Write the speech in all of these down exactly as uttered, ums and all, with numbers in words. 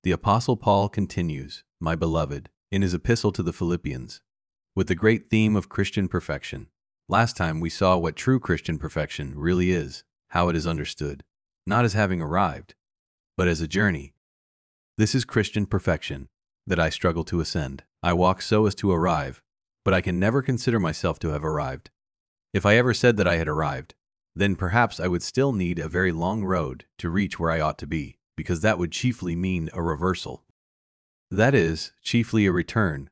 The Apostle Paul continues, my beloved, in his epistle to the Philippians, with the great theme of Christian perfection. Last time we saw what true Christian perfection really is, how it is understood, not as having arrived, but as a journey. This is Christian perfection, that I struggle to ascend. I walk so as to arrive, but I can never consider myself to have arrived. If I ever said that I had arrived, then perhaps I would still need a very long road to reach where I ought to be, because that would chiefly mean a reversal. That is, chiefly a return.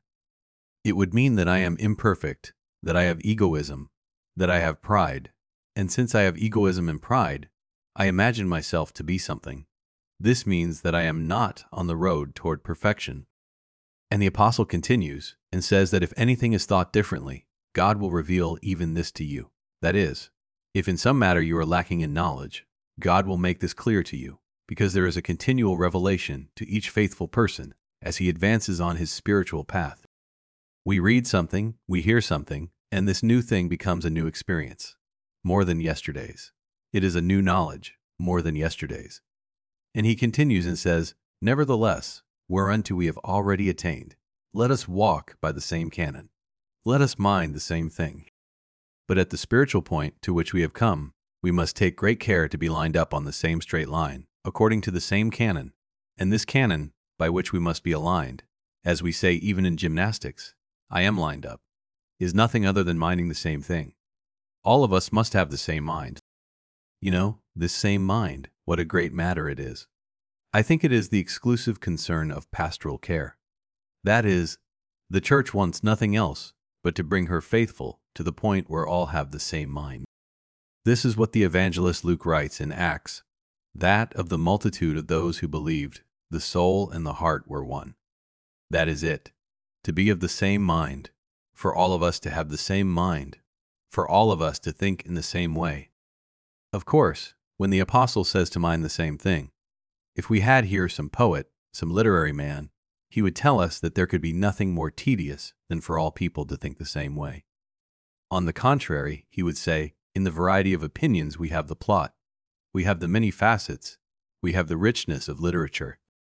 It would mean that I am imperfect, that I have egoism, that I have pride, and since I have egoism and pride, I imagine myself to be something. This means that I am not on the road toward perfection. And the apostle continues and says that if anything is thought differently, God will reveal even this to you. That is, if in some matter you are lacking in knowledge, God will make this clear to you, because there is a continual revelation to each faithful person as he advances on his spiritual path. We read something, we hear something, and this new thing becomes a new experience, more than yesterday's. It is a new knowledge, more than yesterday's. And he continues and says, nevertheless, whereunto we have already attained, let us walk by the same canon. Let us mind the same thing. But at the spiritual point to which we have come, we must take great care to be lined up on the same straight line, according to the same canon. And this canon, by which we must be aligned, as we say even in gymnastics, I am lined up, is nothing other than minding the same thing. All of us must have the same mind. You know, this same mind, what a great matter it is. I think it is the exclusive concern of pastoral care. That is, the church wants nothing else but to bring her faithful to the point where all have the same mind. This is what the evangelist Luke writes in Acts, that of the multitude of those who believed, the soul and the heart were one. That is it, to be of the same mind, for all of us to have the same mind, for all of us to think in the same way. Of course, when the apostle says to mind the same thing, if we had here some poet, some literary man, he would tell us that there could be nothing more tedious than for all people to think the same way. On the contrary, he would say, in the variety of opinions we have the plot, we have the many facets, we have the richness of literature.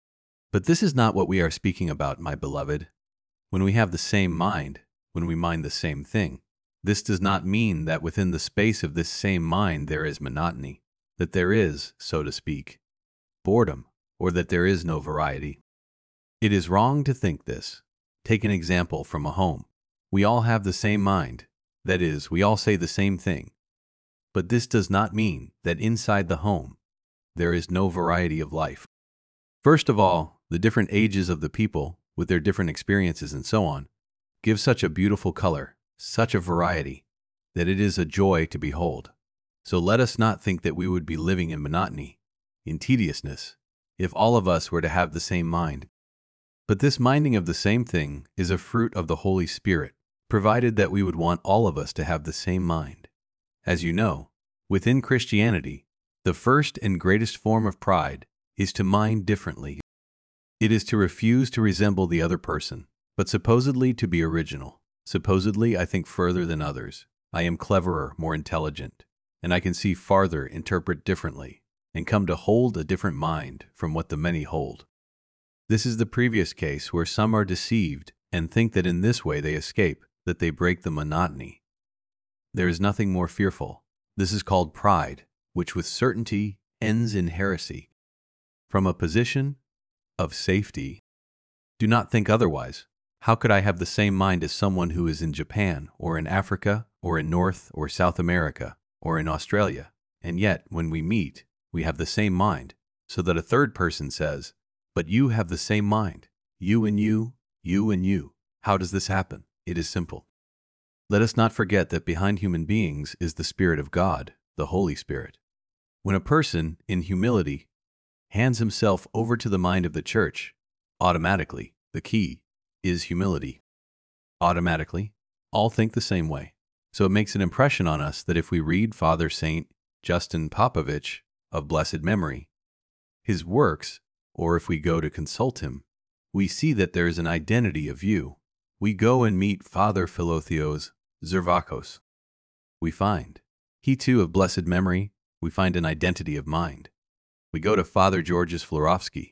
But this is not what we are speaking about, my beloved. When we have the same mind, when we mind the same thing, this does not mean that within the space of this same mind there is monotony, that there is, so to speak, boredom, or that there is no variety. It is wrong to think this. Take an example from a home. We all have the same mind, that is, we all say the same thing. But this does not mean that inside the home there is no variety of life. First of all, the different ages of the people, with their different experiences and so on, give such a beautiful color, such a variety, that it is a joy to behold. So let us not think that we would be living in monotony, in tediousness, if all of us were to have the same mind. But this minding of the same thing is a fruit of the Holy Spirit, provided that we would want all of us to have the same mind. As you know, within Christianity, the first and greatest form of pride is to mind differently. It is to refuse to resemble the other person, but supposedly to be original. Supposedly I think further than others. I am cleverer, more intelligent, and I can see farther, interpret differently, and come to hold a different mind from what the many hold. This is the previous case where some are deceived and think that in this way they escape, that they break the monotony. There is nothing more fearful. This is called pride, which with certainty ends in heresy. From a position of safety, do not think otherwise. How could I have the same mind as someone who is in Japan, or in Africa, or in North or South America, or in Australia, and yet, when we meet, we have the same mind, so that a third person says, but you have the same mind, you and you, you and you. How does this happen? It is simple. Let us not forget that behind human beings is the Spirit of God, the Holy Spirit. When a person, in humility, hands himself over to the mind of the church, automatically, the key is humility. Automatically, all think the same way. So it makes an impression on us that if we read Father Saint Justin Popovich of blessed memory, his works, or if we go to consult him, we see that there is an identity of view. We go and meet Father Philotheos Zervakos. We find, he too of blessed memory, we find an identity of mind. We go to Father Georges Florovsky,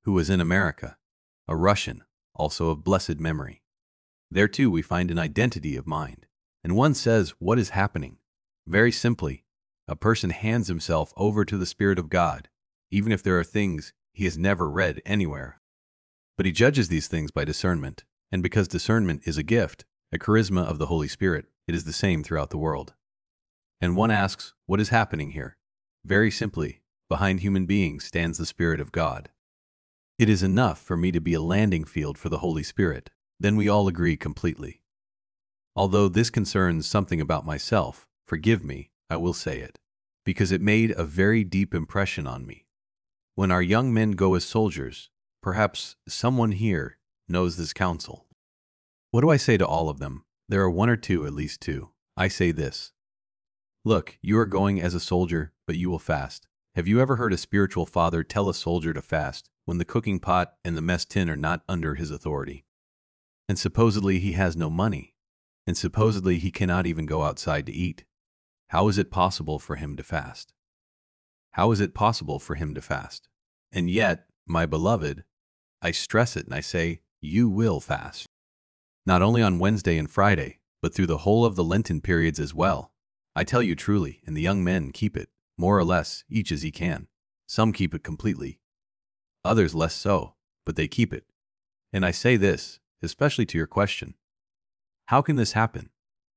who was in America, a Russian, also of blessed memory. There too we find an identity of mind. And one says, what is happening? Very simply, a person hands himself over to the Spirit of God, even if there are things he has never read anywhere. But he judges these things by discernment, and because discernment is a gift, a charisma of the Holy Spirit, it is the same throughout the world. And one asks, what is happening here? Very simply, behind human beings stands the Spirit of God. It is enough for me to be a landing field for the Holy Spirit, then we all agree completely. Although this concerns something about myself, forgive me, I will say it, because it made a very deep impression on me. When our young men go as soldiers, perhaps someone here knows this counsel. What do I say to all of them? There are one or two, at least two. I say this. Look, you are going as a soldier, but you will fast. Have you ever heard a spiritual father tell a soldier to fast when the cooking pot and the mess tin are not under his authority? And supposedly he has no money, and supposedly he cannot even go outside to eat. How is it possible for him to fast? How is it possible for him to fast? And yet, my beloved, I stress it and I say, you will fast. Not only on Wednesday and Friday, but through the whole of the Lenten periods as well. I tell you truly, and the young men keep it, more or less, each as he can. Some keep it completely, others less so, but they keep it. And I say this, especially to your question. How can this happen?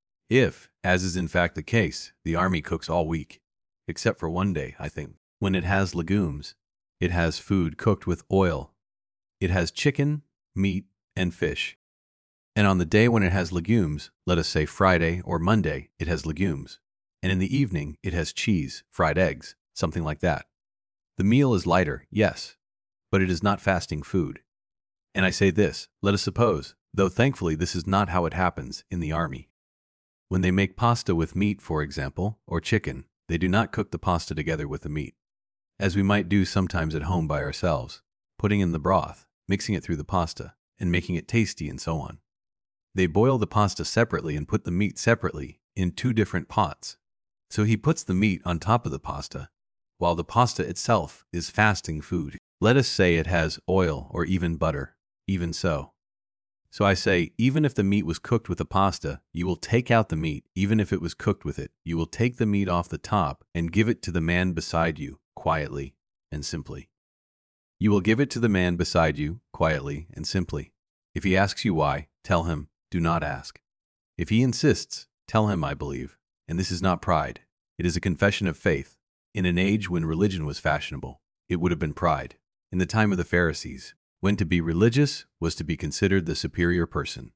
If, as is in fact the case, the army cooks all week, except for one day, I think, when it has legumes, it has food cooked with oil, it has chicken, meat, and fish. And on the day when it has legumes, let us say Friday or Monday, it has legumes. And in the evening, it has cheese, fried eggs, something like that. The meal is lighter, yes, but it is not fasting food. And I say this, let us suppose, though thankfully this is not how it happens in the army. When they make pasta with meat, for example, or chicken, they do not cook the pasta together with the meat, as we might do sometimes at home by ourselves, putting in the broth, mixing it through the pasta, and making it tasty and so on. They boil the pasta separately and put the meat separately in two different pots. So he puts the meat on top of the pasta, while the pasta itself is fasting food. Let us say it has oil or even butter, even so. So I say, even if the meat was cooked with the pasta, you will take out the meat, even if it was cooked with it. You will take the meat off the top and give it to the man beside you, quietly and simply. You will give it to the man beside you, quietly and simply. If he asks you why, tell him, do not ask. If he insists, tell him, I believe. And this is not pride. It is a confession of faith. In an age when religion was fashionable, it would have been pride. In the time of the Pharisees, when to be religious was to be considered the superior person.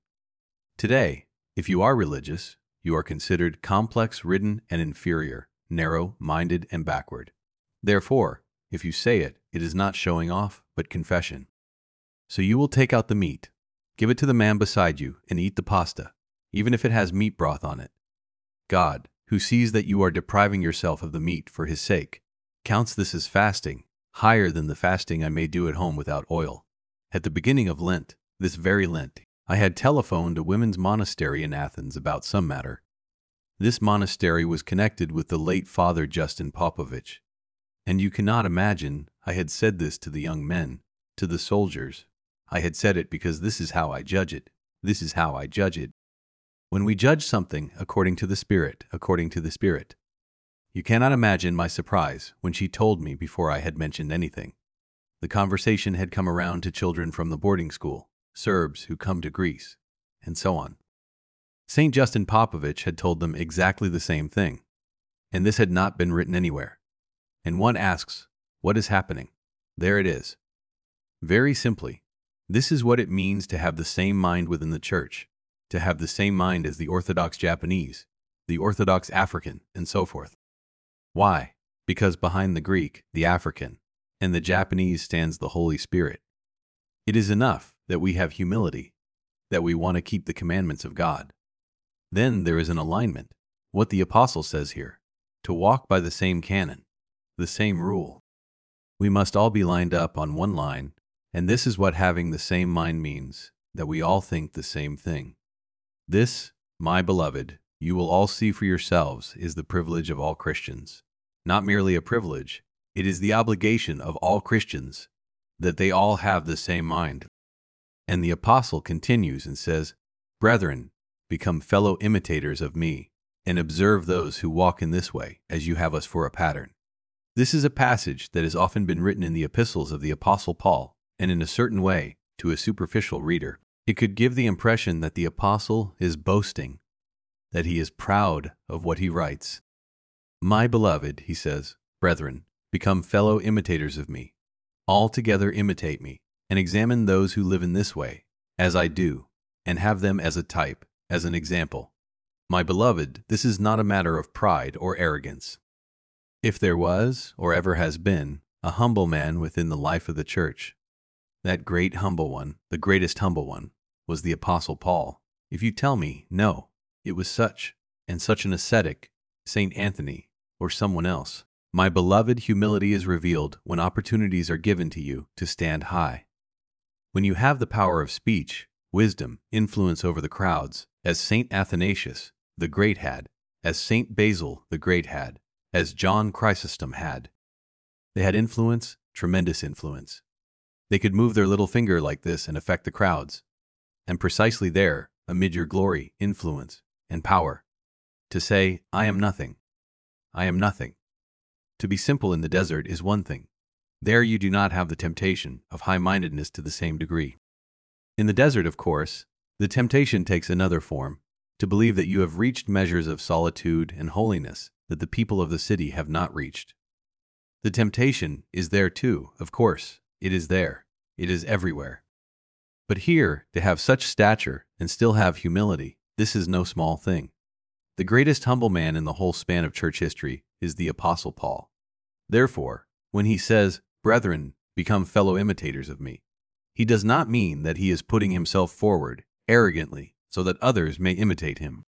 Today, if you are religious, you are considered complex-ridden and inferior, narrow-minded and backward. Therefore, if you say it, it is not showing off, but confession. So you will take out the meat, give it to the man beside you, and eat the pasta, even if it has meat broth on it. God, who sees that you are depriving yourself of the meat for his sake, counts this as fasting, higher than the fasting I may do at home without oil. At the beginning of Lent, this very Lent, I had telephoned a women's monastery in Athens about some matter. This monastery was connected with the late Father Justin Popovich. And you cannot imagine, I had said this to the young men, to the soldiers. I had said it because this is how I judge it. This is how I judge it. When we judge something according to the Spirit, according to the Spirit. You cannot imagine my surprise when she told me before I had mentioned anything. The conversation had come around to children from the boarding school, Serbs who come to Greece, and so on. Saint Justin Popovich had told them exactly the same thing, and this had not been written anywhere. And one asks, what is happening? There it is. Very simply, this is what it means to have the same mind within the church, to have the same mind as the Orthodox Japanese, the Orthodox African, and so forth. Why? Because behind the Greek, the African, and the Japanese stands the Holy Spirit. It is enough that we have humility, that we want to keep the commandments of God. Then there is an alignment, what the apostle says here, to walk by the same canon, the same rule. We must all be lined up on one line, and this is what having the same mind means, that we all think the same thing. This, my beloved, you will all see for yourselves, is the privilege of all Christians. Not merely a privilege, it is the obligation of all Christians. that they all have the same mind. And the apostle continues and says, "Brethren, become fellow imitators of me, and observe those who walk in this way, as you have us for a pattern." This is a passage that has often been written in the epistles of the apostle Paul, and in a certain way, to a superficial reader, it could give the impression that the apostle is boasting, that he is proud of what he writes. "My beloved," he says, "brethren, become fellow imitators of me. Altogether imitate me, and examine those who live in this way, as I do, and have them as a type, as an example. My beloved, this is not a matter of pride or arrogance." If there was, or ever has been, a humble man within the life of the church, that great humble one, the greatest humble one, was the apostle Paul. If you tell me, no, it was such, and such an ascetic, Saint Anthony, or someone else. My beloved, humility is revealed when opportunities are given to you to stand high. When you have the power of speech, wisdom, influence over the crowds, as Saint Athanasius the Great had, as Saint Basil the Great had, as John Chrysostom had. They had influence, tremendous influence. They could move their little finger like this and affect the crowds. And precisely there, amid your glory, influence, and power, to say, "I am nothing. I am nothing." To be simple in the desert is one thing. There you do not have the temptation of high-mindedness to the same degree. In the desert, of course, the temptation takes another form, to believe that you have reached measures of solitude and holiness that the people of the city have not reached. The temptation is there too, of course. It is there. It is everywhere. But here, to have such stature and still have humility, this is no small thing. The greatest humble man in the whole span of church history is the apostle Paul. Therefore, when he says, "Brethren, become fellow imitators of me," he does not mean that he is putting himself forward arrogantly so that others may imitate him.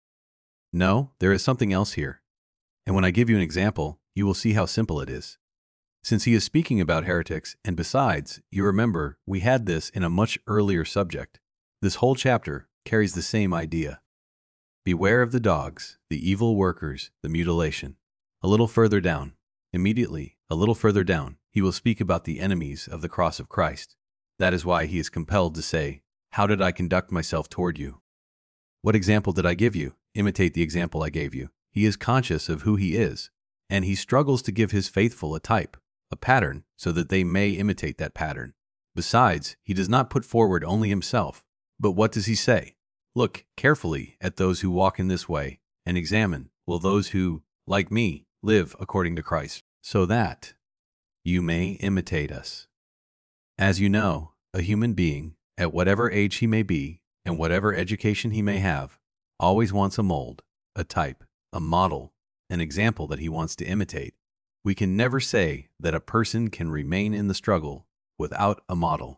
No, there is something else here. And when I give you an example, you will see how simple it is. Since he is speaking about heretics, and besides, you remember, we had this in a much earlier subject. This whole chapter carries the same idea. Beware of the dogs, the evil workers, the mutilation. A little further down, immediately, a little further down, he will speak about the enemies of the cross of Christ. That is why he is compelled to say, "How did I conduct myself toward you? What example did I give you? Imitate the example I gave you." He is conscious of who he is, and he struggles to give his faithful a type, a pattern, so that they may imitate that pattern. Besides, he does not put forward only himself, but what does he say? "Look carefully at those who walk in this way, and examine, will those who, like me, live according to Christ, so that you may imitate us." As you know, a human being, at whatever age he may be, and whatever education he may have, always wants a mold, a type, a model, an example that he wants to imitate. We can never say that a person can remain in the struggle without a model.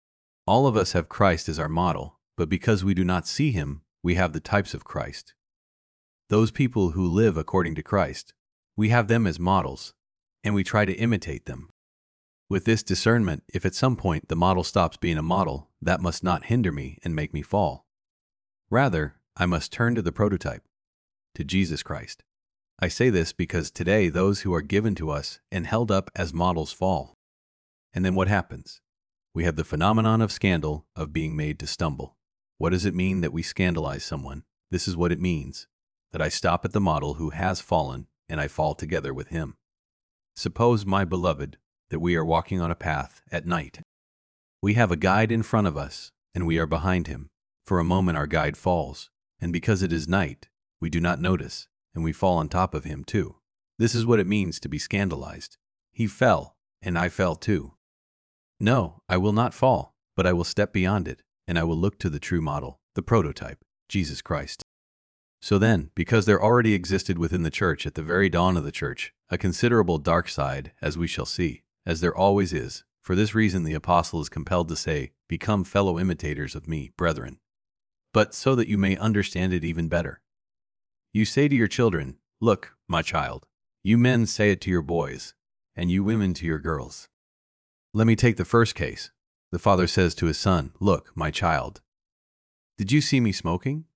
All of us have Christ as our model, but because we do not see him, we have the types of Christ. Those people who live according to Christ, we have them as models, and we try to imitate them. With this discernment, if at some point the model stops being a model, that must not hinder me and make me fall. Rather, I must turn to the prototype, to Jesus Christ. I say this because today those who are given to us and held up as models fall. And then what happens? We have the phenomenon of scandal, of being made to stumble. What does it mean that we scandalize someone? This is what it means, that I stop at the model who has fallen, and I fall together with him. Suppose, my beloved, that we are walking on a path at night. We have a guide in front of us, and we are behind him. For a moment our guide falls, and because it is night, we do not notice, and we fall on top of him too. This is what it means to be scandalized. He fell, and I fell too. No, I will not fall, but I will step beyond it, and I will look to the true model, the prototype, Jesus Christ. So then, because there already existed within the church at the very dawn of the church a considerable dark side, as we shall see, as there always is, for this reason the apostle is compelled to say, "Become fellow imitators of me, brethren." But so that you may understand it even better. You say to your children, "Look, my child." You men say it to your boys, and you women to your girls. Let me take the first case. The father says to his son, "Look, my child. Did you see me smoking?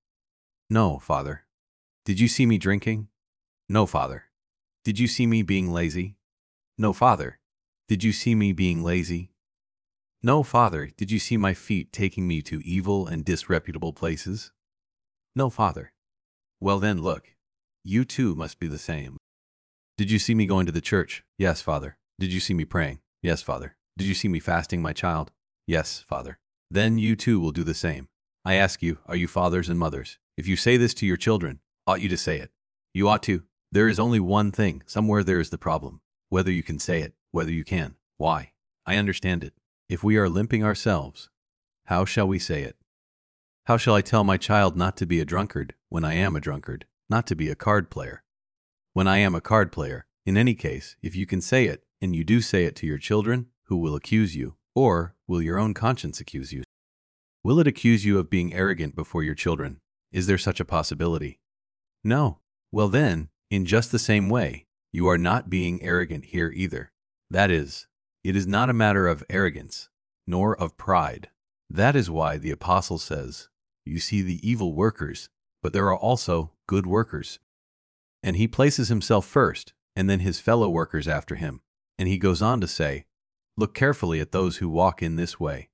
No, father. Did you see me drinking? No, father. Did you see me being lazy? No, father. Did you see me being lazy? No, Father, did you see my feet taking me to evil and disreputable places? No, Father. Well then, look. You too must be the same. Did you see me going to the church? Yes, Father. Did you see me praying? Yes, Father. Did you see me fasting, my child? Yes, Father. Then you too will do the same. I ask you, are you fathers and mothers? If you say this to your children, ought you to say it? You ought to. There is only one thing. Somewhere there is the problem. Whether you can say it, whether you can. Why? I understand it. If we are limping ourselves, how shall we say it? How shall I tell my child not to be a drunkard when I am a drunkard, not to be a card player? When I am a card player, in any case, if you can say it, and you do say it to your children, who will accuse you? Or will your own conscience accuse you? Will it accuse you of being arrogant before your children? Is there such a possibility? No. Well then, in just the same way, you are not being arrogant here either. That is, it is not a matter of arrogance, nor of pride. That is why the apostle says, you see the evil workers, but there are also good workers. And he places himself first, and then his fellow workers after him. And he goes on to say, look carefully at those who walk in this way.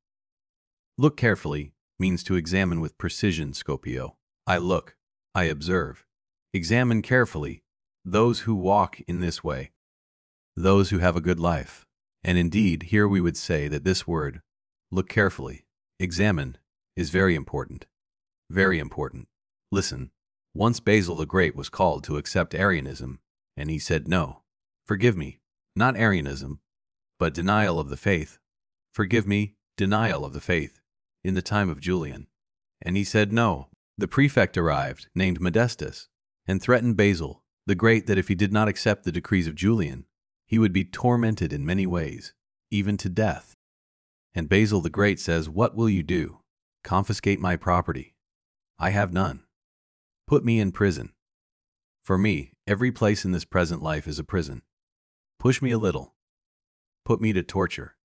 Look carefully means to examine with precision, Scopio. I look, I observe. Examine carefully those who walk in this way, those who have a good life. And indeed, here we would say that this word, look carefully, examine, is very important. Very important. Listen, once Basil the Great was called to accept Arianism, and he said no. Forgive me, not Arianism, but denial of the faith. Forgive me, denial of the faith, in the time of Julian. And he said no. The prefect arrived, named Modestus, and threatened Basil the Great that if he did not accept the decrees of Julian, he would be tormented in many ways, even to death. And Basil the Great says, what will you do? Confiscate my property? I have none. Put me in prison. For me, every place in this present life is a prison. Push me a little. Put me to torture.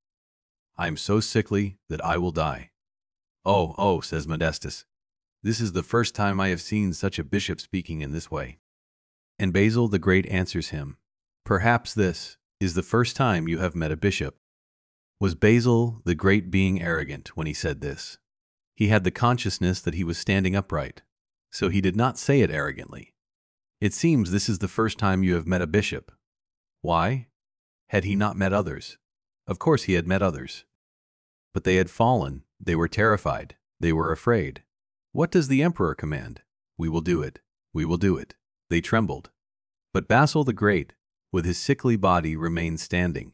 I am so sickly that I will die. Oh, oh, says Modestus. This is the first time I have seen such a bishop speaking in this way. And Basil the Great answers him, perhaps this is the first time you have met a bishop. Was Basil the Great being arrogant when he said this? He had the consciousness that he was standing upright, so he did not say it arrogantly. It seems this is the first time you have met a bishop. Why? Had he not met others? Of course he had met others. But they had fallen, they were terrified, they were afraid. What does the emperor command? We will do it, we will do it. They trembled. But Basil the Great, with his sickly body, remained standing.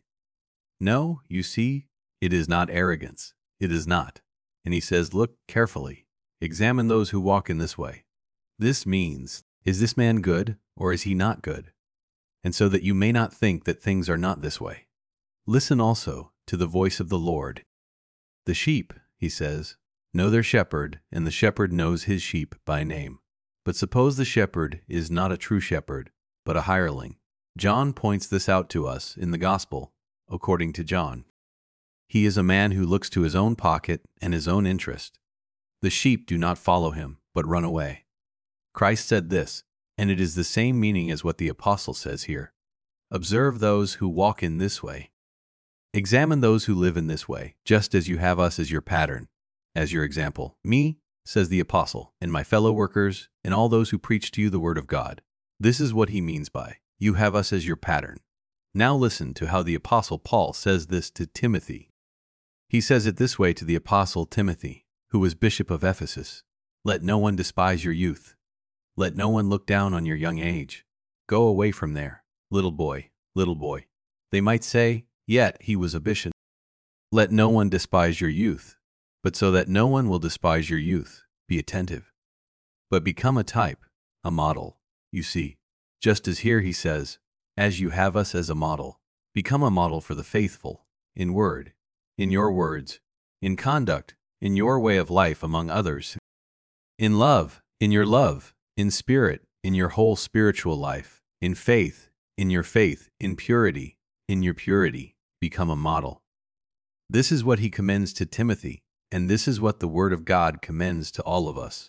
No, you see, it is not arrogance, it is not. And he says, look carefully, examine those who walk in this way. This means, is this man good, or is he not good? And so that you may not think that things are not this way. Listen also to the voice of the Lord. The sheep, he says, know their shepherd, and the shepherd knows his sheep by name. But suppose the shepherd is not a true shepherd, but a hireling. John points this out to us in the Gospel, according to John. He is a man who looks to his own pocket and his own interest. The sheep do not follow him, but run away. Christ said this, and it is the same meaning as what the apostle says here. Observe those who walk in this way. Examine those who live in this way, just as you have us as your pattern, as your example. Me, says the apostle, and my fellow workers, and all those who preach to you the word of God. This is what he means by, you have us as your pattern. Now listen to how the apostle Paul says this to Timothy. He says it this way to the apostle Timothy, who was bishop of Ephesus. Let no one despise your youth. Let no one look down on your young age. Go away from there, little boy, little boy. They might say, yet he was a bishop. Let no one despise your youth, but so that no one will despise your youth, be attentive. But become a type, a model, you see. Just as here he says, as you have us as a model, become a model for the faithful, in word, in your words, in conduct, in your way of life among others, in love, in your love, in spirit, in your whole spiritual life, in faith, in your faith, in purity, in your purity, become a model. This is what he commends to Timothy, and this is what the Word of God commends to all of us.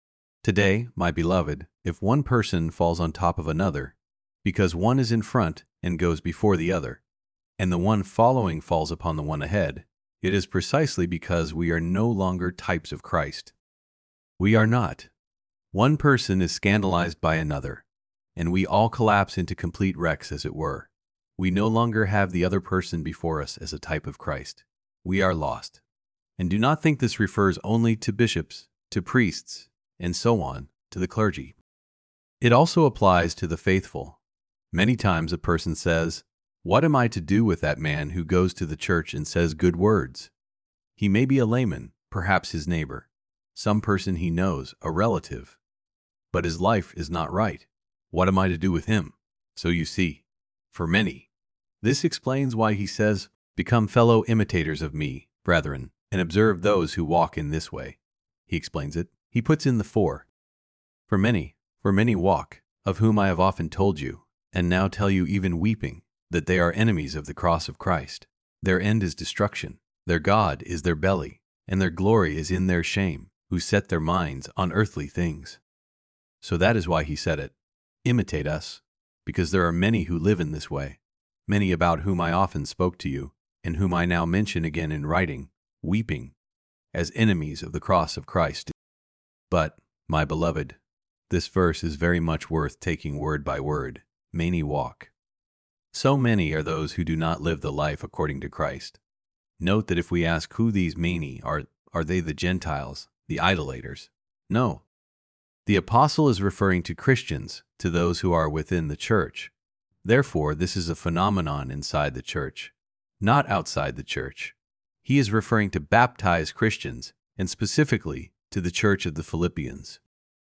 Today, my beloved, if one person falls on top of another, because one is in front and goes before the other, and the one following falls upon the one ahead, It is precisely because we are no longer types of Christ. We are not. One person is scandalized by another, and we all collapse into complete wrecks, as it were. We no longer have the other person before us as a type of Christ. We are lost. And do not think this refers only to bishops, to priests, and so on, to the clergy. It also applies to the faithful. Many times a person says, "What am I to do with that man who goes to the church and says good words?" He may be a layman, perhaps his neighbor, some person he knows, a relative. But his life is not right. What am I to do with him? So you see, for many, this explains why he says, "Become fellow imitators of me, brethren, and observe those who walk in this way." He explains it. He puts in the for. For many, for many walk, of whom I have often told you, and now tell you even weeping, that they are enemies of the cross of Christ. Their end is destruction. Their God is their belly, and their glory is in their shame, who set their minds on earthly things. So that is why he said it. Imitate us, because there are many who live in this way, many about whom I often spoke to you, and whom I now mention again in writing, weeping, as enemies of the cross of Christ. But, my beloved, this verse is very much worth taking word by word. Many walk. So many are those who do not live the life according to Christ. Note that if we ask who these many are, are they the Gentiles, the idolaters? No. The apostle is referring to Christians, to those who are within the church. Therefore, this is a phenomenon inside the church, not outside the church. He is referring to baptized Christians, and specifically to the church of the Philippians.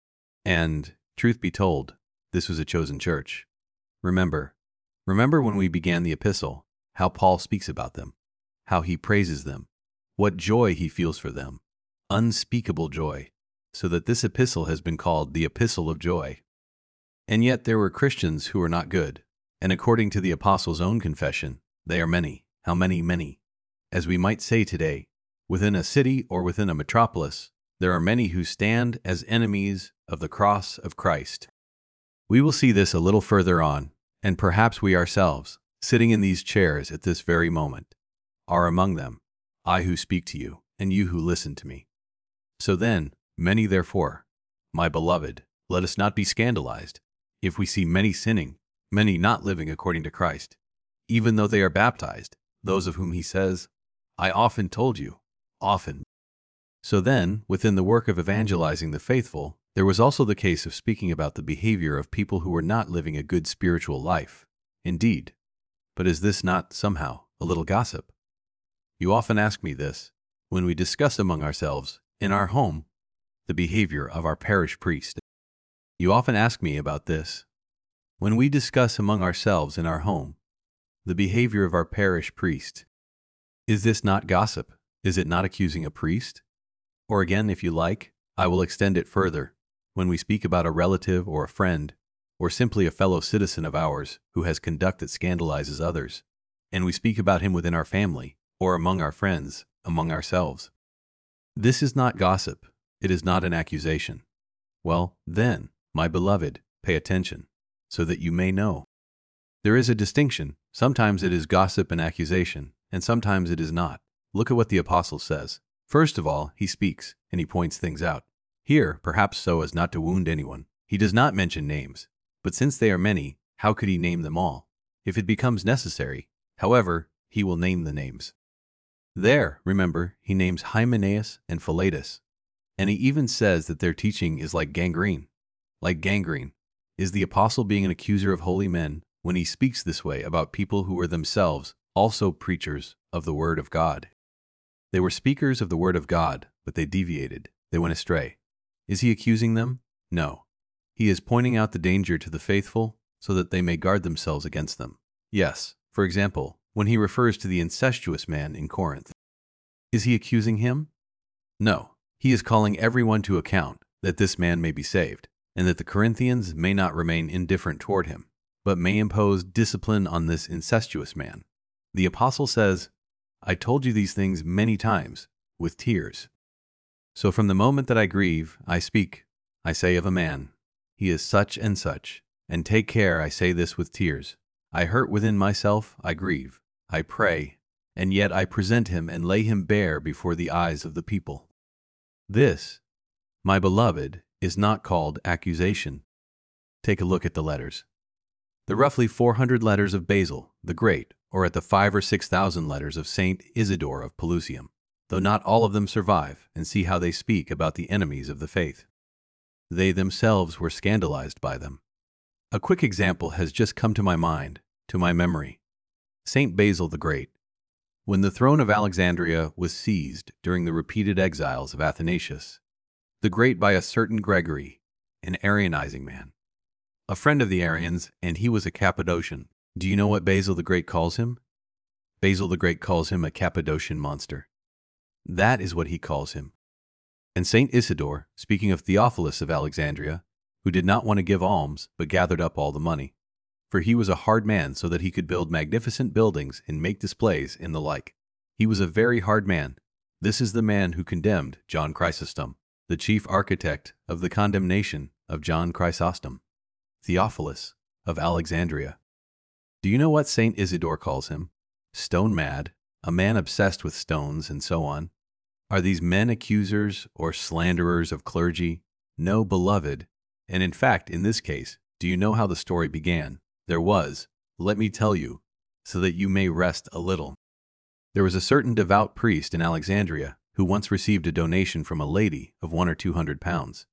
And, truth be told, this was a chosen church. Remember, remember when we began the epistle, how Paul speaks about them, how he praises them, what joy he feels for them, unspeakable joy, so that this epistle has been called the Epistle of Joy. And yet there were Christians who were not good, and according to the apostle's own confession, they are many. How many, many? As we might say today, within a city or within a metropolis, there are many who stand as enemies of the cross of Christ. We will see this a little further on, and perhaps we ourselves, sitting in these chairs at this very moment, are among them, I who speak to you, and you who listen to me. So then, many therefore, my beloved, let us not be scandalized, if we see many sinning, many not living according to Christ, even though they are baptized, those of whom he says, I often told you, often. So then, within the work of evangelizing the faithful, there was also the case of speaking about the behavior of people who were not living a good spiritual life. Indeed. But is this not, somehow, a little gossip? You often ask me this, when we discuss among ourselves, in our home, the behavior of our parish priest. You often ask me about this, when we discuss among ourselves in our home, the behavior of our parish priest. Is this not gossip? Is it not accusing a priest? Or again, if you like, I will extend it further, when we speak about a relative or a friend, or simply a fellow citizen of ours who has conduct that scandalizes others, and we speak about him within our family, or among our friends, among ourselves. This is not gossip. It is not an accusation. Well, then, my beloved, pay attention, so that you may know. There is a distinction. Sometimes it is gossip and accusation, and sometimes it is not. Look at what the apostle says. First of all, he speaks, and he points things out. Here, perhaps so as not to wound anyone, he does not mention names. But since they are many, how could he name them all? If it becomes necessary, however, he will name the names. There, remember, he names Hymenaeus and Philetus. And he even says that their teaching is like gangrene. Like gangrene. Is the apostle being an accuser of holy men when he speaks this way about people who were themselves also preachers of the word of God? They were speakers of the word of God, but they deviated. They went astray. Is he accusing them? No. He is pointing out the danger to the faithful so that they may guard themselves against them. Yes, for example, when he refers to the incestuous man in Corinth. Is he accusing him? No. He is calling everyone to account that this man may be saved, and that the Corinthians may not remain indifferent toward him, but may impose discipline on this incestuous man. The apostle says, I told you these things many times, with tears. So from the moment that I grieve, I speak. I say of a man, he is such and such, and take care I say this with tears. I hurt within myself, I grieve. I pray, and yet I present him and lay him bare before the eyes of the people. This, my beloved, is not called accusation. Take a look at the letters. The roughly four hundred letters of Basil the Great, or at the five or six thousand letters of Saint Isidore of Pelusium, though not all of them survive, and see how they speak about the enemies of the faith. They themselves were scandalized by them. A quick example has just come to my mind, to my memory. Saint Basil the Great. When the throne of Alexandria was seized during the repeated exiles of Athanasius the Great by a certain Gregory, an Arianizing man, a friend of the Arians, and he was a Cappadocian. Do you know what Basil the Great calls him? Basil the Great calls him a Cappadocian monster. That is what he calls him. And Saint Isidore, speaking of Theophilus of Alexandria, who did not want to give alms, but gathered up all the money, for he was a hard man so that he could build magnificent buildings and make displays and the like. He was a very hard man. This is the man who condemned John Chrysostom, the chief architect of the condemnation of John Chrysostom, Theophilus of Alexandria. Do you know what Saint Isidore calls him? Stone mad, a man obsessed with stones, and so on. Are these men accusers or slanderers of clergy? No, beloved. And in fact, in this case, do you know how the story began? There was, let me tell you, so that you may rest a little. There was a certain devout priest in Alexandria who once received a donation from a lady of one or two hundred pounds.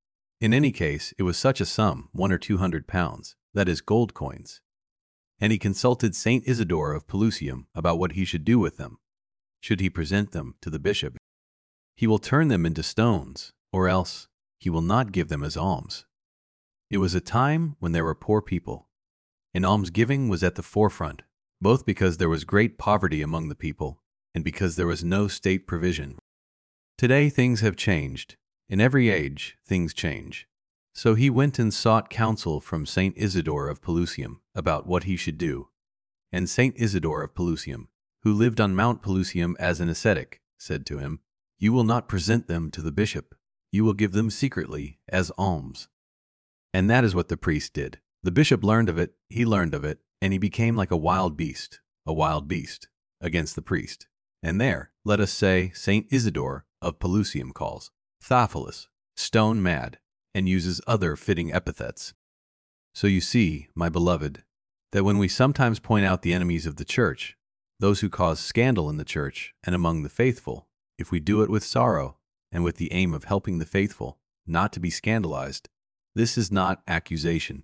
In any case, it was such a sum, one or two hundred pounds, that is, gold coins. And he consulted Saint Isidore of Pelusium about what he should do with them. Should he present them to the bishop? He will turn them into stones, or else he will not give them as alms. It was a time when there were poor people, and almsgiving was at the forefront, both because there was great poverty among the people and because there was no state provision. Today things have changed. In every age, things change. So he went and sought counsel from Saint Isidore of Pelusium about what he should do. And Saint Isidore of Pelusium, who lived on Mount Pelusium as an ascetic, said to him, "You will not present them to the bishop. You will give them secretly as alms." And that is what the priest did. The bishop learned of it, he learned of it, and he became like a wild beast, a wild beast, against the priest. And there, let us say, Saint Isidore of Pelusium calls Theophilus stone mad, and uses other fitting epithets. So you see, my beloved, that when we sometimes point out the enemies of the church, those who cause scandal in the church and among the faithful, if we do it with sorrow and with the aim of helping the faithful not to be scandalized, this is not accusation.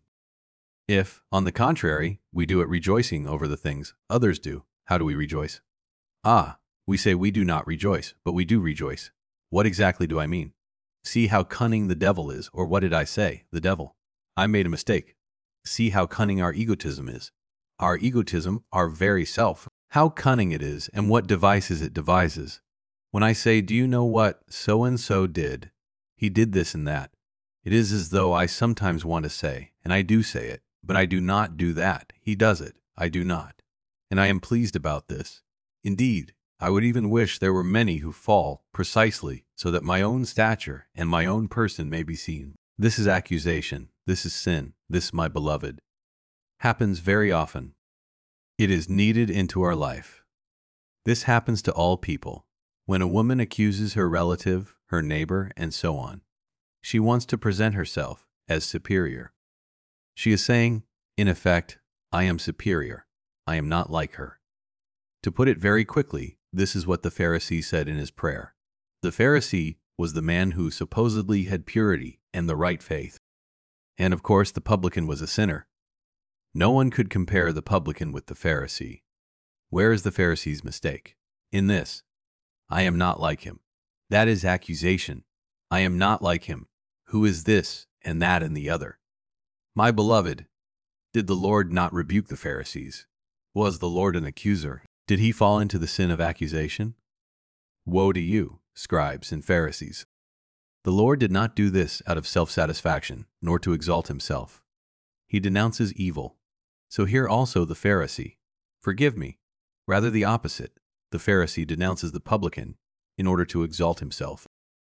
If, on the contrary, we do it rejoicing over the things others do, how do we rejoice? Ah, we say we do not rejoice, but we do rejoice. What exactly do I mean? See how cunning the devil is, or what did I say, the devil? I made a mistake. See how cunning our egotism is. Our egotism, our very self, how cunning it is, and what devices it devises. When I say, do you know what so-and-so did? He did this and that. It is as though I sometimes want to say, and I do say it, but I do not do that. He does it. I do not. And I am pleased about this. Indeed, I would even wish there were many who fall precisely so that my own stature and my own person may be seen. This is accusation. This is sin. This, my beloved, happens very often. It is kneaded into our life. This happens to all people. When a woman accuses her relative, her neighbor, and so on, she wants to present herself as superior. She is saying, in effect, I am superior. I am not like her. To put it very quickly, this is what the Pharisee said in his prayer. The Pharisee was the man who supposedly had purity and the right faith. And of course, the publican was a sinner. No one could compare the publican with the Pharisee. Where is the Pharisee's mistake? In this, I am not like him. That is accusation. I am not like him. Who is this and that and the other? My beloved, did the Lord not rebuke the Pharisees? Was the Lord an accuser? Did he fall into the sin of accusation? Woe to you, scribes and Pharisees! The Lord did not do this out of self-satisfaction, nor to exalt himself. He denounces evil. So here also the Pharisee, forgive me, rather the opposite. The Pharisee denounces the publican in order to exalt himself.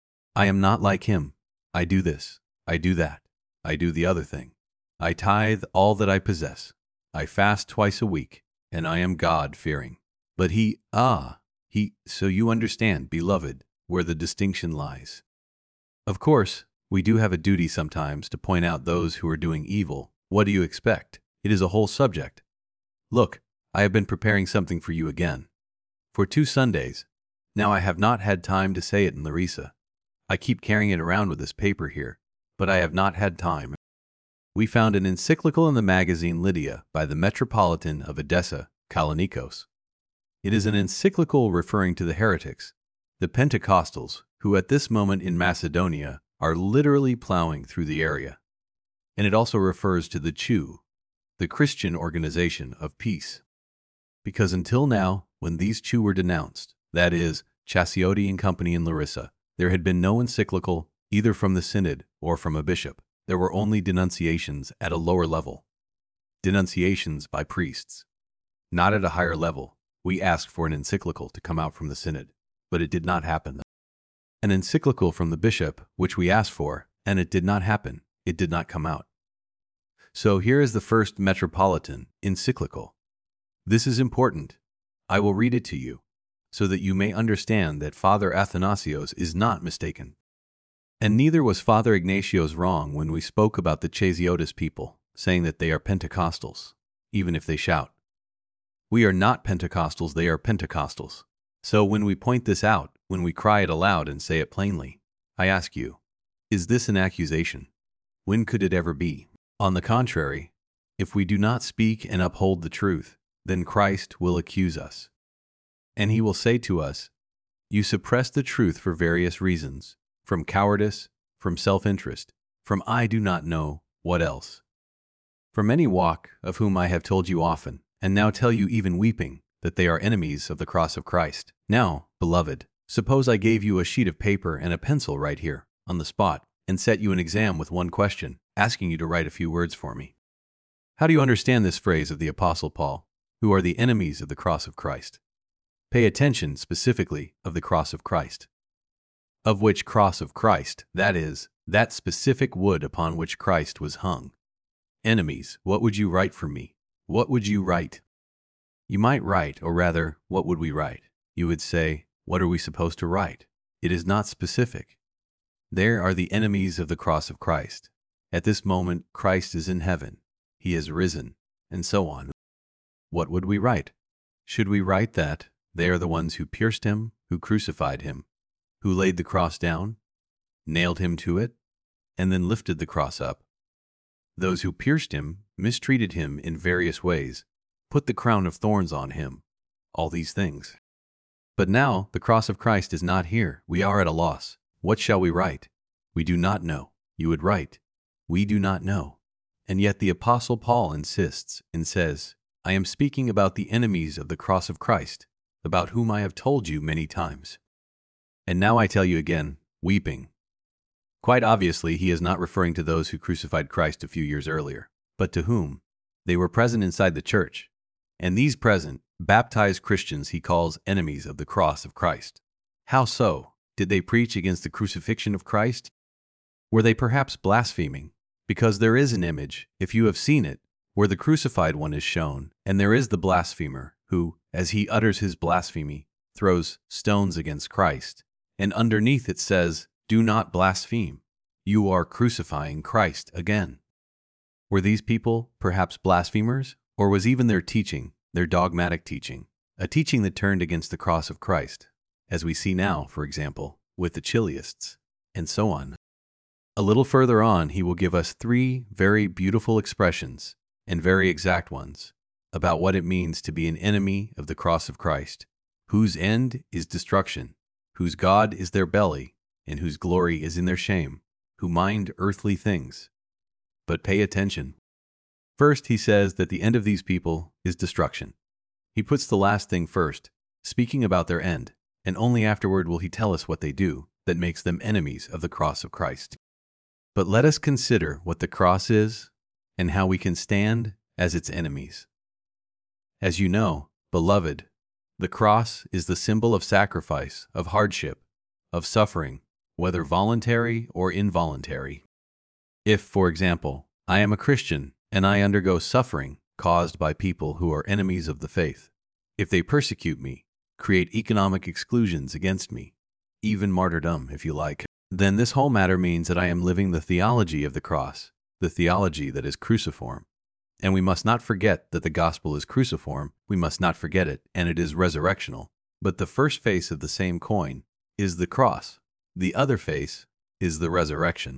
I am not like him. I do this. I do that. I do the other thing. I tithe all that I possess. I fast twice a week, and I am God-fearing. But he, ah, he, so you understand, beloved, where the distinction lies. Of course, we do have a duty sometimes to point out those who are doing evil. What do you expect? It is a whole subject. Look, I have been preparing something for you again. For two Sundays. Now I have not had time to say it in Larissa. I keep carrying it around with this paper here, but I have not had time. We found an encyclical in the magazine Lydia by the Metropolitan of Edessa, Kalonikos. It is an encyclical referring to the heretics, the Pentecostals, who at this moment in Macedonia are literally plowing through the area. And it also refers to the C H U, the Christian Organization of Peace. Because until now, when these C H U were denounced, that is, Chassiotti and Company in Larissa, there had been no encyclical, either from the synod or from a bishop. There were only denunciations at a lower level. Denunciations by priests. Not at a higher level. We asked for an encyclical to come out from the synod, but it did not happen. An encyclical from the bishop, which we asked for, and it did not happen. It did not come out. So here is the first Metropolitan encyclical. This is important. I will read it to you, so that you may understand that Father Athanasios is not mistaken. And neither was Father Ignatios wrong when we spoke about the Chasiotis people, saying that they are Pentecostals, even if they shout. We are not Pentecostals, they are Pentecostals. So when we point this out, when we cry it aloud and say it plainly, I ask you, is this an accusation? When could it ever be? On the contrary, if we do not speak and uphold the truth, then Christ will accuse us. And he will say to us, you suppress the truth for various reasons, from cowardice, from self-interest, from I do not know what else. For many walk, of whom I have told you often, and now tell you even weeping, that they are enemies of the cross of Christ. Now, beloved, suppose I gave you a sheet of paper and a pencil right here, on the spot, and set you an exam with one question, asking you to write a few words for me. How do you understand this phrase of the Apostle Paul, who are the enemies of the cross of Christ? Pay attention specifically of the cross of Christ. Of which cross of Christ, that is, that specific wood upon which Christ was hung. Enemies, what would you write for me? What would you write? You might write, or rather, what would we write? You would say, what are we supposed to write? It is not specific. There are the enemies of the cross of Christ. At this moment, Christ is in heaven. He is risen, and so on. What would we write? Should we write that they are the ones who pierced him, who crucified him, who laid the cross down, nailed him to it, and then lifted the cross up? Those who pierced him mistreated him in various ways, put the crown of thorns on him, all these things. But now the cross of Christ is not here. We are at a loss. What shall we write? We do not know. You would write, we do not know. And yet the Apostle Paul insists and says, I am speaking about the enemies of the cross of Christ, about whom I have told you many times. And now I tell you again, weeping. Quite obviously, he is not referring to those who crucified Christ a few years earlier, but to whom? They were present inside the church. And these present, baptized Christians he calls enemies of the cross of Christ. How so? Did they preach against the crucifixion of Christ? Were they perhaps blaspheming? Because there is an image, if you have seen it, where the crucified one is shown, and there is the blasphemer, who, as he utters his blasphemy, throws stones against Christ, and underneath it says, do not blaspheme. You are crucifying Christ again. Were these people perhaps blasphemers? Or was even their teaching, their dogmatic teaching, a teaching that turned against the cross of Christ, as we see now, for example, with the Chiliasts, and so on? A little further on, he will give us three very beautiful expressions, and very exact ones, about what it means to be an enemy of the cross of Christ, whose end is destruction, whose God is their belly, and whose glory is in their shame, who mind earthly things. But pay attention. First, he says that the end of these people is destruction. He puts the last thing first, speaking about their end, and only afterward will he tell us what they do that makes them enemies of the cross of Christ. But let us consider what the cross is and how we can stand as its enemies. As you know, beloved, the cross is the symbol of sacrifice, of hardship, of suffering, whether voluntary or involuntary. If, for example, I am a Christian and I undergo suffering caused by people who are enemies of the faith, if they persecute me, create economic exclusions against me, even martyrdom, if you like, then this whole matter means that I am living the theology of the cross, the theology that is cruciform. And we must not forget that the gospel is cruciform. We must not forget it, and it is resurrectional. But the first face of the same coin is the cross. The other face is the resurrection.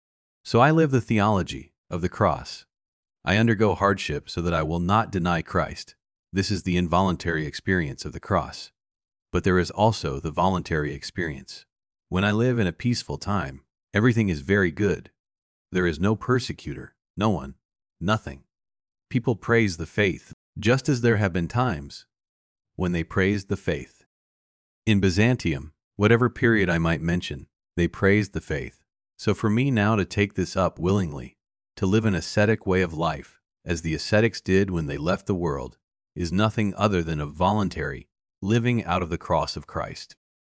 So I live the theology of the cross. I undergo hardship so that I will not deny Christ. This is the involuntary experience of the cross. But there is also the voluntary experience. When I live in a peaceful time, everything is very good. There is no persecutor, no one, nothing. People praise the faith, just as there have been times when they praised the faith. In Byzantium, whatever period I might mention, they praised the faith. So for me now to take this up willingly, to live an ascetic way of life, as the ascetics did when they left the world, is nothing other than a voluntary living out of the cross of Christ.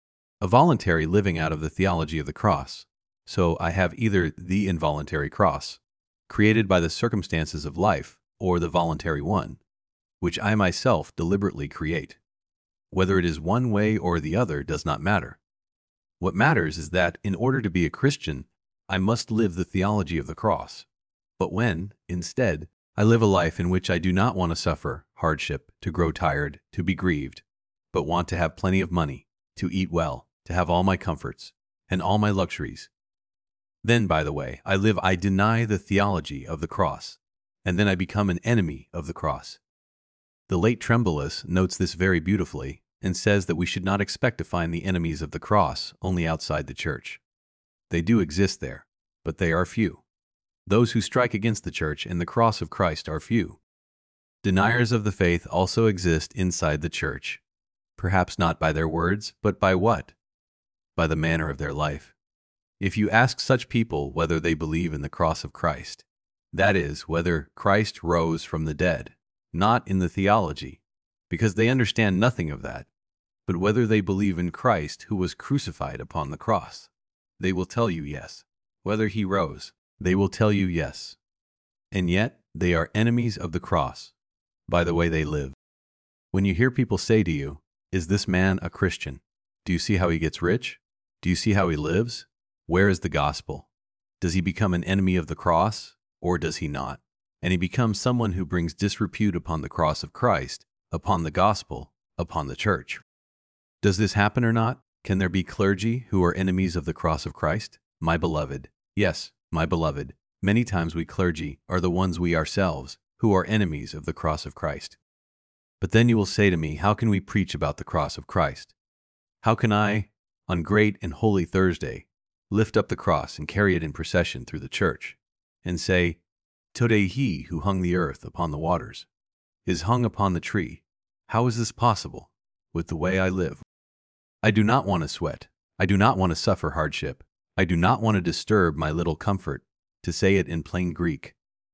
A voluntary living out of the theology of the cross. So I have either the involuntary cross, created by the circumstances of life, or the voluntary one, which I myself deliberately create. Whether it is one way or the other does not matter. What matters is that, in order to be a Christian, I must live the theology of the cross. But when, instead, I live a life in which I do not want to suffer hardship, to grow tired, to be grieved, but want to have plenty of money, to eat well, to have all my comforts, and all my luxuries, then, by the way, I live, I deny the theology of the cross, and then I become an enemy of the cross. The late Tremblus notes this very beautifully and says that we should not expect to find the enemies of the cross only outside the church. They do exist there, but they are few. Those who strike against the church and the cross of Christ are few. Deniers of the faith also exist inside the church, perhaps not by their words, but by what? By the manner of their life. If you ask such people whether they believe in the cross of Christ, that is, whether Christ rose from the dead, not in the theology, because they understand nothing of that, but whether they believe in Christ who was crucified upon the cross, they will tell you yes. Whether he rose, they will tell you yes. And yet, they are enemies of the cross by the way they live. When you hear people say to you, "Is this man a Christian? Do you see how he gets rich? Do you see how he lives? Where is the gospel? Does he become an enemy of the cross, or does he not? And he becomes someone who brings disrepute upon the cross of Christ, upon the gospel, upon the church." Does this happen or not? Can there be clergy who are enemies of the cross of Christ? My beloved, yes, my beloved, many times we clergy are the ones we ourselves who are enemies of the cross of Christ. But then you will say to me, how can we preach about the cross of Christ? How can I, on great and holy Thursday, lift up the cross and carry it in procession through the church, and say, "Today he who hung the earth upon the waters is hung upon the tree"? How is this possible with the way I live? I do not want to sweat. I do not want to suffer hardship. I do not want to disturb my little comfort, to say it in plain Greek.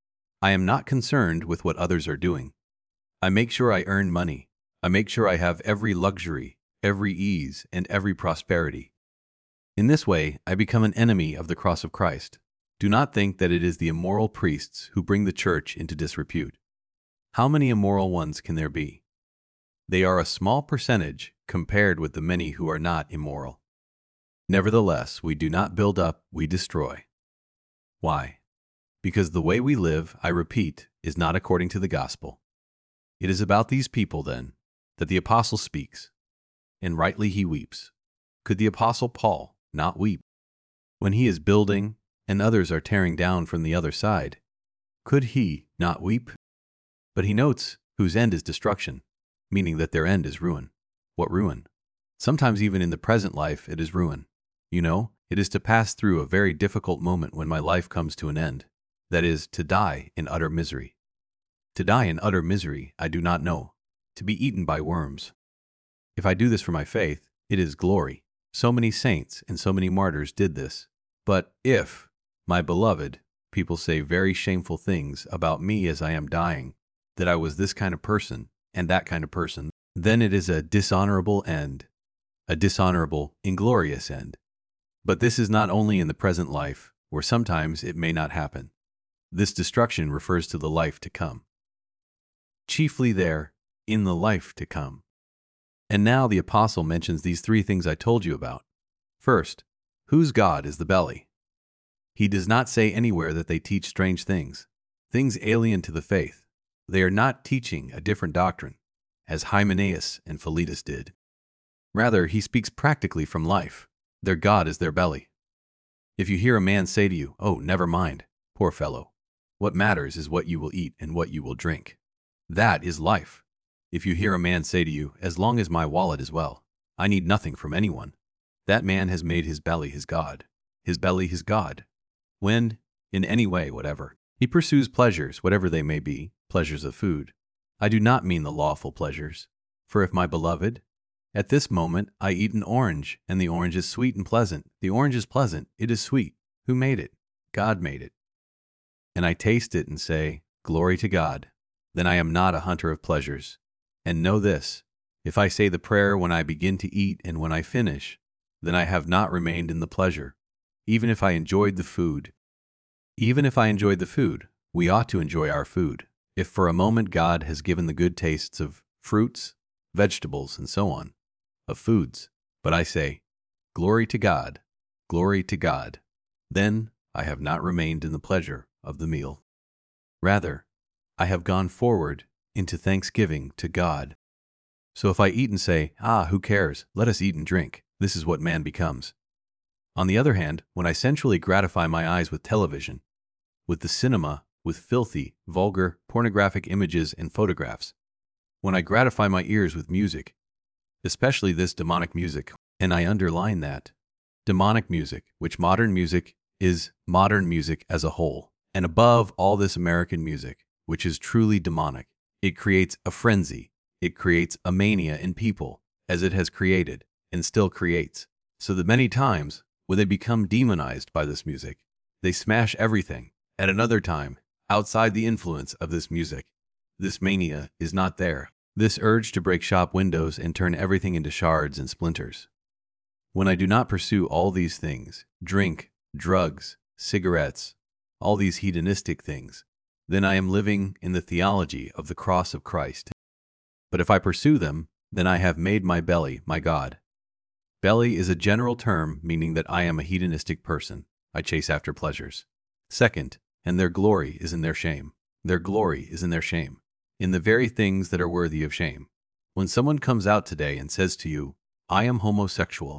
I am not concerned with what others are doing. I make sure I earn money. I make sure I have every luxury, every ease, and every prosperity. In this way, I become an enemy of the cross of Christ. Do not think that it is the immoral priests who bring the church into disrepute. How many immoral ones can there be? They are a small percentage compared with the many who are not immoral. Nevertheless, we do not build up, we destroy. Why? Because the way we live, I repeat, is not according to the gospel. It is about these people, then, that the apostle speaks, and rightly he weeps. Could the apostle Paul not weep when he is building and others are tearing down from the other side? Could he not weep? But he notes whose end is destruction, meaning that their end is ruin. What ruin? Sometimes even in the present life it is ruin. You know, it is to pass through a very difficult moment when my life comes to an end. That is, to die in utter misery. To die in utter misery, I do not know. To be eaten by worms. If I do this for my faith, it is glory. So many saints and so many martyrs did this. But if, my beloved, people say very shameful things about me as I am dying, that I was this kind of person and that kind of person, then it is a dishonorable end, a dishonorable, inglorious end. But this is not only in the present life, where sometimes it may not happen. This destruction refers to the life to come. Chiefly there, in the life to come. And now the apostle mentions these three things I told you about. First, whose God is the belly? He does not say anywhere that they teach strange things, things alien to the faith. They are not teaching a different doctrine, as Hymenaeus and Philetus did. Rather, he speaks practically from life. Their God is their belly. If you hear a man say to you, "Oh, never mind, poor fellow. What matters is what you will eat and what you will drink," that is life. If you hear a man say to you, "As long as my wallet is well, I need nothing from anyone," that man has made his belly his God, his belly his God. When, in any way whatever, he pursues pleasures, whatever they may be, pleasures of food, I do not mean the lawful pleasures. For if my beloved, at this moment I eat an orange, and the orange is sweet and pleasant, the orange is pleasant, it is sweet. Who made it? God made it. And I taste it and say, "Glory to God," then I am not a hunter of pleasures. And know this, if I say the prayer when I begin to eat and when I finish, then I have not remained in the pleasure, even if I enjoyed the food. Even if I enjoyed the food, we ought to enjoy our food. If for a moment God has given the good tastes of fruits, vegetables, and so on, of foods, but I say, "Glory to God, glory to God," then I have not remained in the pleasure of the meal. Rather, I have gone forward into thanksgiving to God. So if I eat and say, "Ah, who cares? Let us eat and drink," this is what man becomes. On the other hand, when I sensually gratify my eyes with television, with the cinema, with filthy, vulgar, pornographic images and photographs, when I gratify my ears with music, especially this demonic music, and I underline that, demonic music, which modern music is modern music as a whole, and above all this American music, which is truly demonic, it creates a frenzy, it creates a mania in people, as it has created, and still creates, so that many times, when they become demonized by this music, they smash everything. At another time, outside the influence of this music, this mania is not there. This urge to break shop windows and turn everything into shards and splinters. When I do not pursue all these things, drink, drugs, cigarettes, all these hedonistic things, then I am living in the theology of the cross of Christ. But if I pursue them, then I have made my belly my God. Belly is a general term meaning that I am a hedonistic person. I chase after pleasures. Second, and their glory is in their shame. Their glory is in their shame, in the very things that are worthy of shame. When someone comes out today and says to you, "I am homosexual,"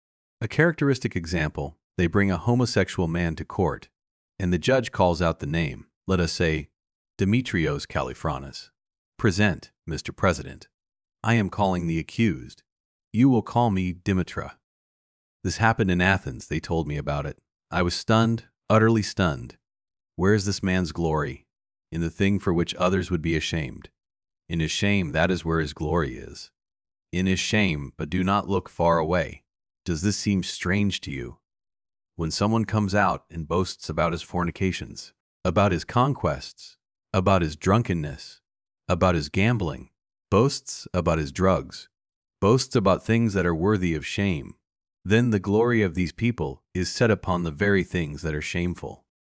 a characteristic example, they bring a homosexual man to court, and the judge calls out the name, let us say, Demetrios Kalifranis. "Present, Mister President. I am calling the accused. You will call me Dimitra." This happened in Athens, they told me about it. I was stunned, utterly stunned. Where is this man's glory? In the thing for which others would be ashamed. In his shame, that is where his glory is. In his shame, but do not look far away. Does this seem strange to you? When someone comes out and boasts about his fornications, about his conquests, about his drunkenness, about his gambling, boasts about his drugs, boasts about things that are worthy of shame, then the glory of these people is set upon the very things that are shameful.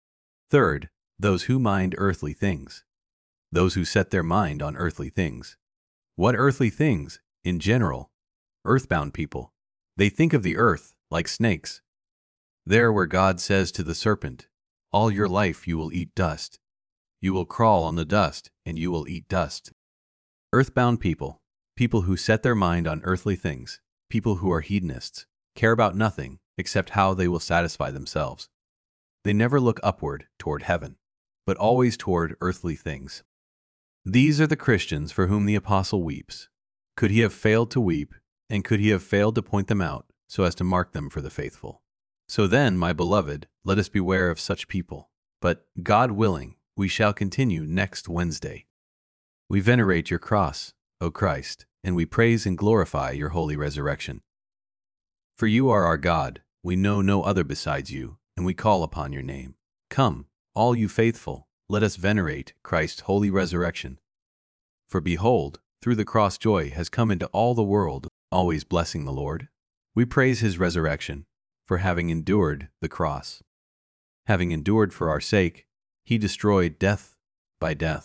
Third, those who mind earthly things. Those who set their mind on earthly things. What earthly things? In general, earthbound people. They think of the earth like snakes. There where God says to the serpent, "All your life you will eat dust. You will crawl on the dust, and you will eat dust." Earthbound people, people who set their mind on earthly things, people who are hedonists, care about nothing except how they will satisfy themselves. They never look upward toward heaven, but always toward earthly things. These are the Christians for whom the apostle weeps. Could he have failed to weep, and could he have failed to point them out so as to mark them for the faithful? So then, my beloved, let us beware of such people. But, God willing, we shall continue next Wednesday. We venerate your cross, O Christ, and we praise and glorify your holy resurrection. For you are our God, we know no other besides you, and we call upon your name. Come, all you faithful, let us venerate Christ's holy resurrection. For behold, through the cross joy has come into all the world, always blessing the Lord. We praise his resurrection, for having endured the cross. Having endured for our sake, he destroyed death by death.